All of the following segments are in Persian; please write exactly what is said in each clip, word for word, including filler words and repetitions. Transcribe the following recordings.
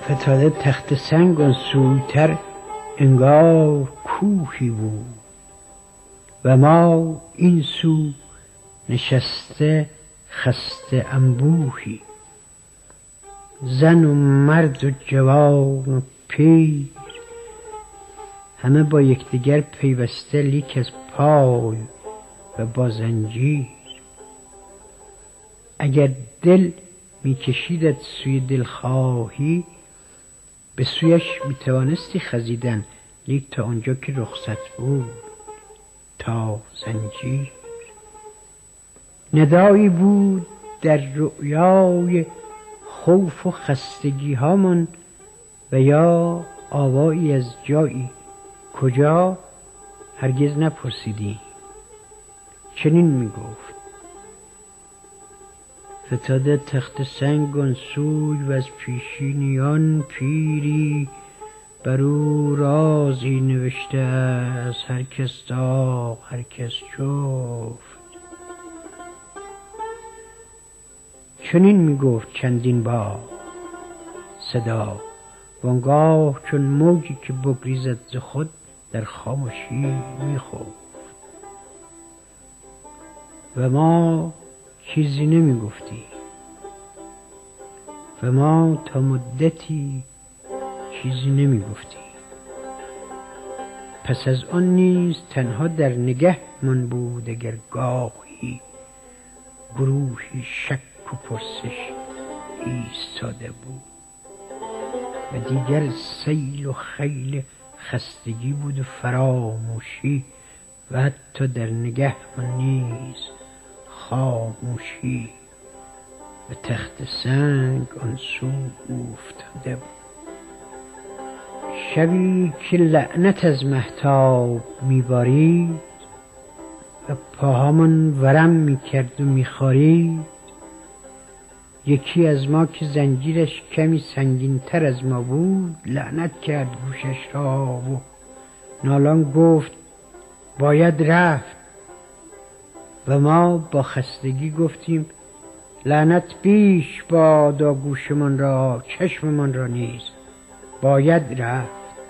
فتاده تخت سنگ آن سویتر انگار کوهی بود و ما این سو نشسته خسته انبوهی. زن و مرد و جوان و پیر همه با یکدیگر پیوسته لیک از پای و با زنجیر. اگر دل میکشیدت سوی دلخواهی به سویش میتوانستی خزیدن، لیک تا آنجا که رخصت بود تا زنجیر. ندایی بود در رؤیای خوف و خستگی هامان و یا آوایی از جایی کجا هرگز نپرسیدی. چنین میگفت: فتاده تخت سنگ آن سوی و از پیشینیان پیری، بر او رازی نوشته از هر کس داغ هر کس جفت. چنین میگفت چندین بار صدا، وانگاه چون موجی که بگریزد ز خود در خاموشی میخفت. و ما چیزی نمیگفتی و ما تا مدتی چیزی نمیگفتی. پس از آن نیز تنها در نگه من بود اگر گاهی گروهی شک و پرسش ایستاده بود و دیگر سیل و خیل خستگی بود و فراموشی و حتی در نگه من نیز خاموشی و تخت سنگ آن سو افتاده بود. شبی که لعنت از مهتاب میبارید و پاهامان ورم میکرد و میخارید، یکی از ما که زنجیرش کمی سنگین تر از ما بود لعنت کرد گوشش را و نالان گفت باید رفت. و ما با خستگی گفتیم لعنت بیش بادا گوشمان را چشممان را نیز باید رفت.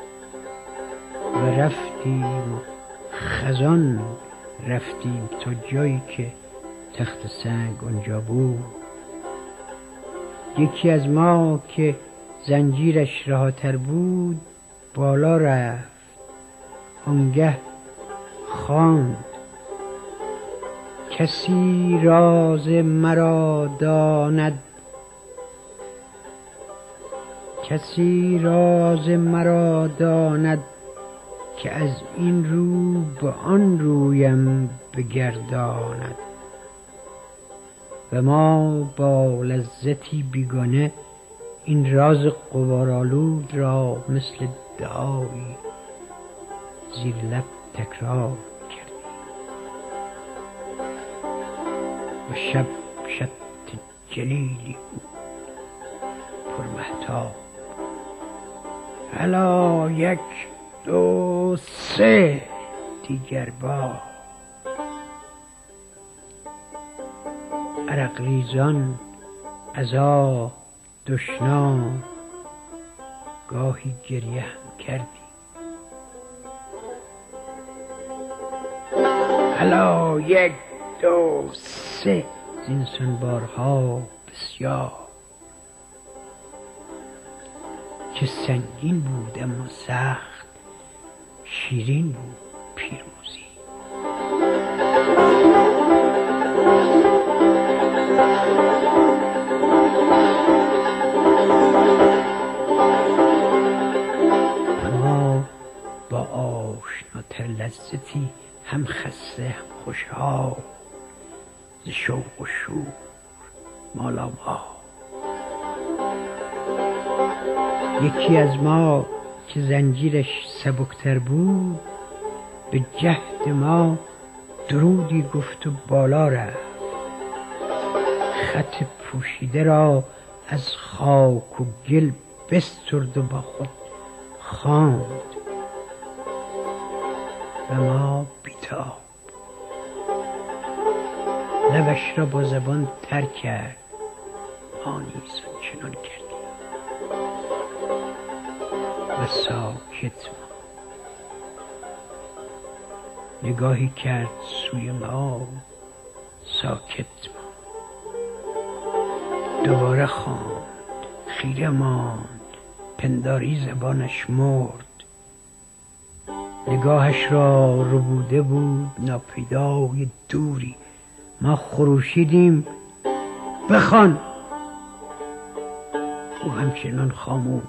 و رفتیم و خزان رفتیم تا جایی که تخت سنگ آنجا بود. یکی از ما که زنجیرش رهاتر بود بالا رفت، آنگه خواند: کسی راز مرا داند، کسی راز مرا داند که از این رو به آن رویم بگرداند. و ما با لذتی بیگانه این راز غبارآلود را مثل دعایی زیر لب تکرار کردیم. و شب شب جلیلی بود پر مهتاب. هلا یک دو سه دیگر بار عرق ریزان عزا دشنام گاهی گریه هم کردی. هلا یک دو سه زینسان بارها بسیار که سنگین بود اما سخت شیرین بود پیروزی. اما با آشناتر لذتی هم خسته هم خوشحال ز شوق و شور مالامال. یکی از ما که زنجیرش سبکتر بود به جهد ما درودی گفت و بالا رفت، خط پوشیده را از خاک و گل بسترد و با خود خواند. و ما بیتاب لبش را با زبان تر کرد، ما نیز چنان کردیم. ساکت ما. نگاهی کرد سوی ما، ساکت ما. دوباره خواند، خیره ماند، پنداری زبانش مرد. نگاهش را ربوده بود ناپیدای دوری. ما خروشیدیم بخوان، او همچنان خاموش.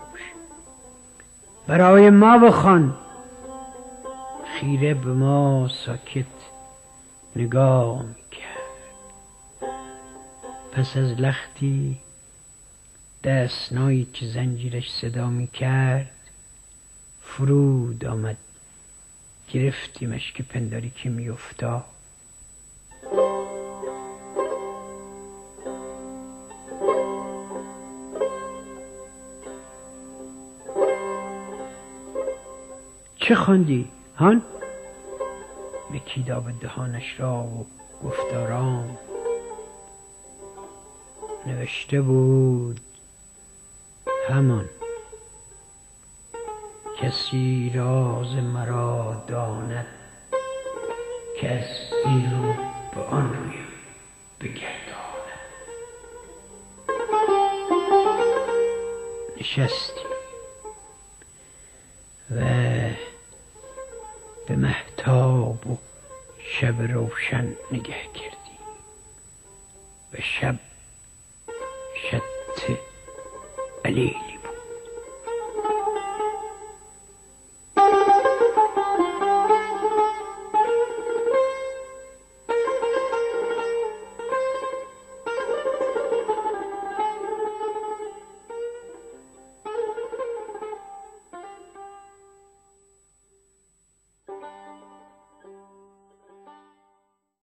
برای ما بخوان. خیره به ما ساکت نگاه میکرد. پس از لختی دستنایی که زنجیرش صدا میکرد فرود آمد. گرفتیمش که پنداری که میافتاد. چه خواندی هان؟ مکید آب دهانش را و گفت آرام. نوشته بود همان: کسی راز مرا داند که از این رو به آن روی بگرداند. نشستیم و به مهتاب و شب روشن نگه کردیم و شب شط علیل